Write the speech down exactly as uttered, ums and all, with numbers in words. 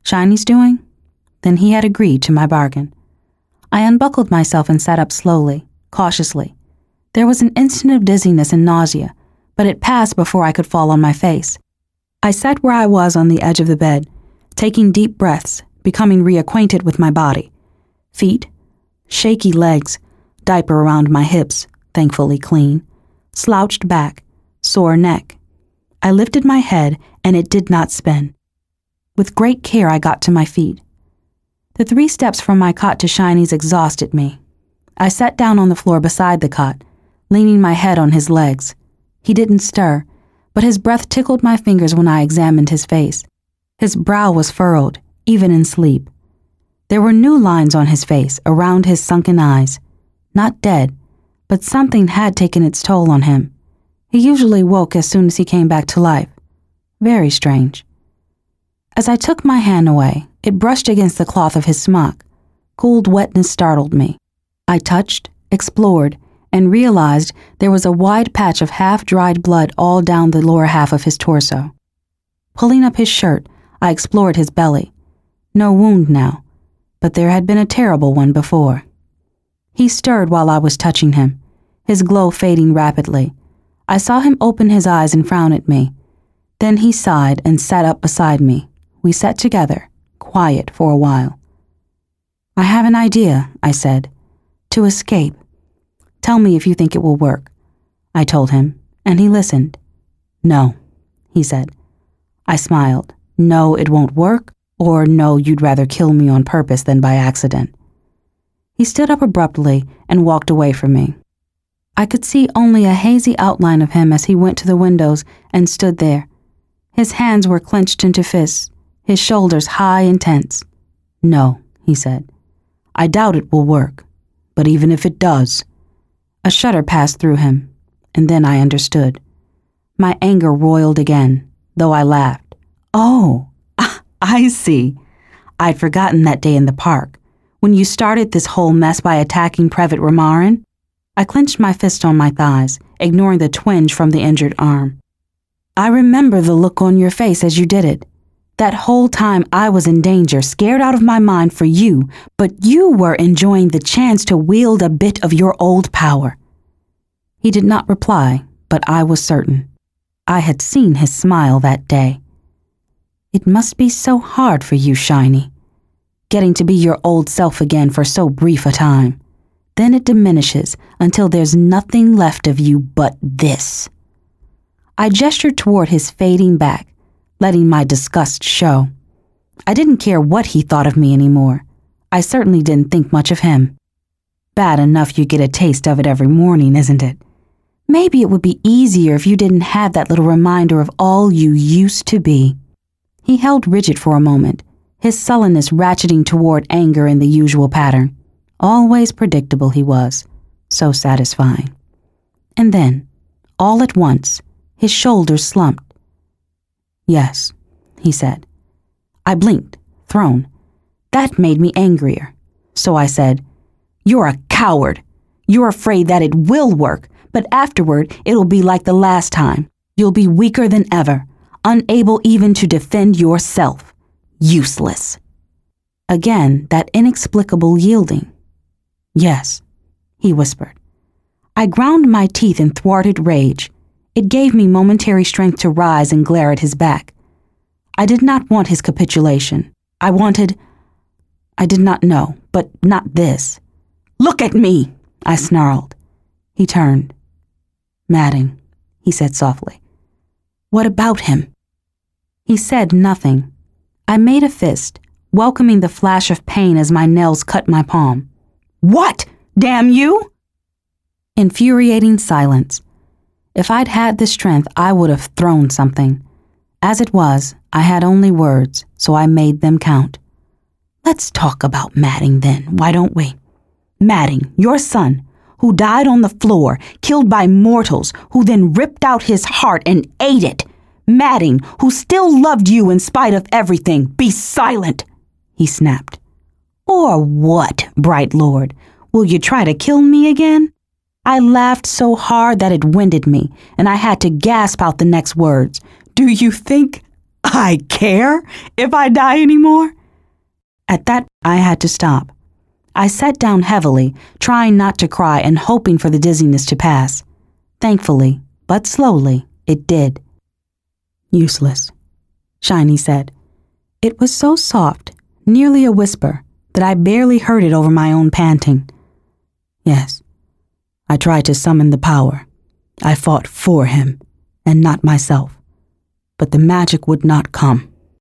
Shiny's doing? Then he had agreed to my bargain. I unbuckled myself and sat up slowly, cautiously. There was an instant of dizziness and nausea, but it passed before I could fall on my face. I sat where I was on the edge of the bed, taking deep breaths, becoming reacquainted with my body. Feet, shaky legs, diaper around my hips, thankfully clean, slouched back, sore neck. I lifted my head and it did not spin. With great care I got to my feet. The three steps from my cot to Shiny's exhausted me. I sat down on the floor beside the cot, leaning my head on his legs. He didn't stir, but his breath tickled my fingers when I examined his face. His brow was furrowed, even in sleep. There were new lines on his face, around his sunken eyes. Not dead, but something had taken its toll on him. He usually woke as soon as he came back to life. Very strange. As I took my hand away, it brushed against the cloth of his smock. Cold wetness startled me. I touched, explored, and realized there was a wide patch of half-dried blood all down the lower half of his torso. Pulling up his shirt, I explored his belly. No wound now, but there had been a terrible one before. He stirred while I was touching him, his glow fading rapidly. I saw him open his eyes and frown at me. Then he sighed and sat up beside me. We sat together, quiet for a while. I have an idea, I said. To escape. Tell me if you think it will work. I told him, and he listened. No, he said. I smiled. No, it won't work, or no, you'd rather kill me on purpose than by accident. He stood up abruptly and walked away from me. I could see only a hazy outline of him as he went to the windows and stood there. His hands were clenched into fists, his shoulders high and tense. No, he said. I doubt it will work, but even if it does. A shudder passed through him, and then I understood. My anger roiled again, though I laughed. Oh, I see. I'd forgotten that day in the park, when you started this whole mess by attacking Prevet Ramarin. I clenched my fist on my thighs, ignoring the twinge from the injured arm. I remember the look on your face as you did it. That whole time I was in danger, scared out of my mind for you, but you were enjoying the chance to wield a bit of your old power. He did not reply, but I was certain. I had seen his smile that day. It must be so hard for you, Shiny. Getting to be your old self again for so brief a time. Then it diminishes until there's nothing left of you but this. I gestured toward his fading back, letting my disgust show. I didn't care what he thought of me anymore. I certainly didn't think much of him. Bad enough you get a taste of it every morning, isn't it? Maybe it would be easier if you didn't have that little reminder of all you used to be. He held rigid for a moment, his sullenness ratcheting toward anger in the usual pattern. Always predictable he was, so satisfying. And then, all at once, his shoulders slumped. Yes, he said. I blinked, thrown. That made me angrier. So I said, You're a coward. You're afraid that it will work, but afterward it'll be like the last time. You'll be weaker than ever, unable even to defend yourself. Useless. Again, that inexplicable yielding. Yes, he whispered. I ground my teeth in thwarted rage. It gave me momentary strength to rise and glare at his back. I did not want his capitulation. I wanted... I did not know, but not this. Look at me, I snarled. He turned. Madding, he said softly. What about him? He said nothing. I made a fist, welcoming the flash of pain as my nails cut my palm. What? Damn you! Infuriating silence. If I'd had the strength, I would have thrown something. As it was, I had only words, so I made them count. Let's talk about Madding then, why don't we? Madding, your son, who died on the floor, killed by mortals, who then ripped out his heart and ate it. Madding, who still loved you in spite of everything. Be silent, he snapped. Or what, bright lord? Will you try to kill me again? I laughed so hard that it winded me, and I had to gasp out the next words. Do you think I care if I die anymore? At that, I had to stop. I sat down heavily, trying not to cry and hoping for the dizziness to pass. Thankfully, but slowly, it did. Useless, Shiny said. It was so soft, nearly a whisper, that I barely heard it over my own panting. Yes, I tried to summon the power. I fought for him, and not myself. But the magic would not come.